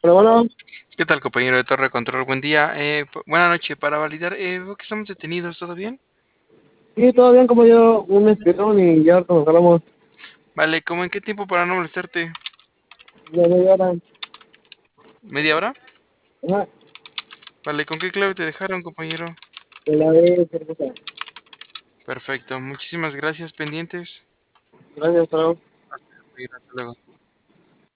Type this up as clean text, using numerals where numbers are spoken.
Bueno, ¿Qué tal, compañero de Torre Control? Buen día. Buena noche. Para validar, veo que estamos detenidos. ¿Todo bien? sí, todo bien, como yo, un estirón y ya nos hablamos Vale, ¿cómo en qué tiempo para no molestarte? de media hora. ¿Media hora? Ajá, Vale, ¿con qué clave te dejaron, compañero? de la de cerveza. Perfecto. Muchísimas gracias, pendientes. Gracias, chao. Hasta luego.